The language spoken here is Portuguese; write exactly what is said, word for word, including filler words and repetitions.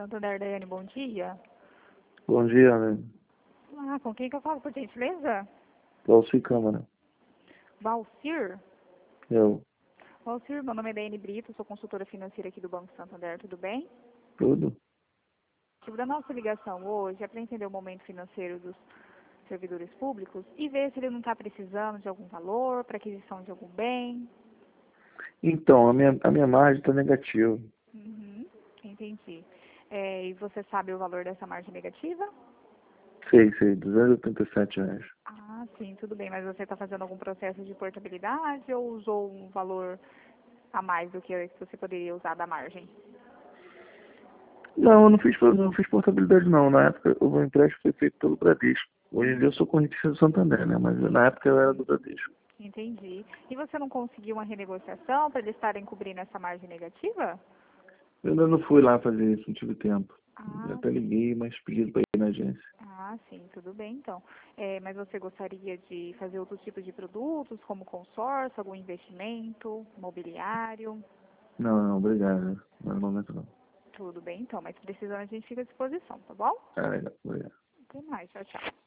Santander, Daiane, bom dia. Bom dia, né? Ah, com quem que eu falo, por gentileza? Valci Câmara. Valcir? Eu. Valcir, meu nome é Daiane Brito, sou consultora financeira aqui do Banco Santander, tudo bem? Tudo? O motivo da nossa ligação hoje é para entender o momento financeiro dos servidores públicos e ver se ele não está precisando de algum valor para aquisição de algum bem. Então, a minha, a minha margem está negativa. Uhum, entendi. É, e você sabe o valor dessa margem negativa? Sei, sei, duzentos e oitenta e sete reais. Ah, sim, tudo bem, mas você está fazendo algum processo de portabilidade ou usou um valor a mais do que você poderia usar da margem? Não, eu não fiz, não fiz portabilidade não. Na época, o meu empréstimo foi feito pelo Bradesco. Hoje em dia eu sou correntista do Santander, né? Mas na época eu era do Bradesco. Entendi. E você não conseguiu uma renegociação para eles estarem cobrindo essa margem negativa? Eu ainda não fui lá fazer isso, não tive tempo. Eu Ah, até liguei, mas pedi para ir na agência. ah, sim, tudo bem então. É, mas você gostaria de fazer outros tipos de produtos, como consórcio, algum investimento, imobiliário? Não, não, obrigado. Não, no momento não. Tudo bem então, mas precisando a gente fica à disposição, tá bom? Ah, legal, obrigado. Até mais, tchau, tchau.